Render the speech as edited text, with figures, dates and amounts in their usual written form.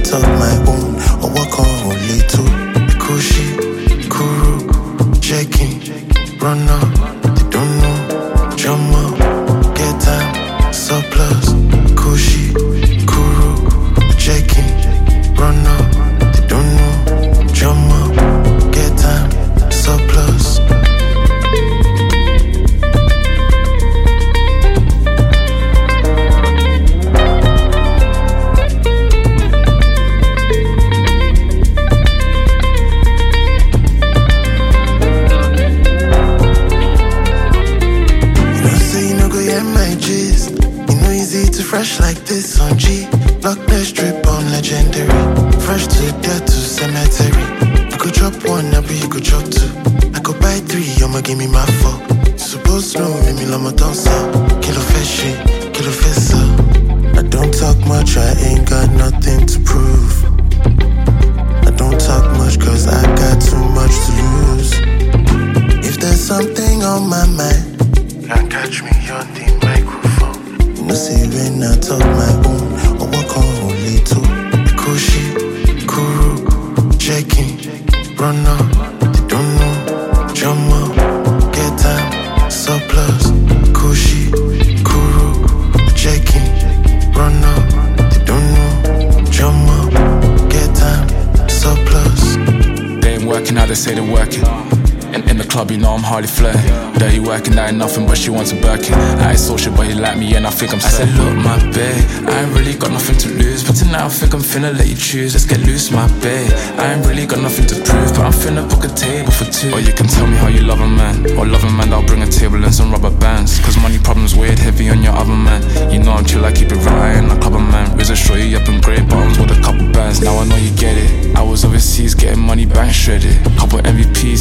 talk my own. Or walk on only two. Kushi, Kuru, Jekin, run up, they don't know. Jump up, get time, surplus. Kushi, Kuru, Jekin, run up, they don't know. Jump up, get time, surplus. Fresh like this on G. Block the strip on legendary. Fresh to death to cemetery. You could drop one, maybe you could drop two. I could buy three, I'ma give me my four. Supposed to know me, lama dancer. Kilo fishy, kilo fissa. I don't talk much, I ain't got nothing to prove. I don't talk much cause I got too much to lose. If there's something on my mind, can't catch me on the microphone. No say when I talk my own, or walk on only two. Kushi, Kuru, Jekin, run up, they don't know. Jump up, get time, surplus. Kushi, Kuru, Jekin, run up, they don't know. Jump up, get time, surplus. They ain't working how they say they're working. In the club, you know I'm hardly flirting. Dirty working, that ain't nothing, but she wants a Birkin. I ain't social, but he like me, and I think I'm certain. I said, look, my babe, I ain't really got nothing to lose, but tonight I think I'm finna let you choose. Let's get loose, my babe. I ain't really got nothing to prove, but I'm finna book a table for two. Or you can tell me how you love a man, or love a man that'll bring a table and some rubber bands. Cause money problems weighed heavy on your other man. You know I'm chill, I keep it right, and I club a man. RZA show you up in grey bottoms with a couple bands. Now I know you get it. I was overseas getting money bank shredded. Couple MVPs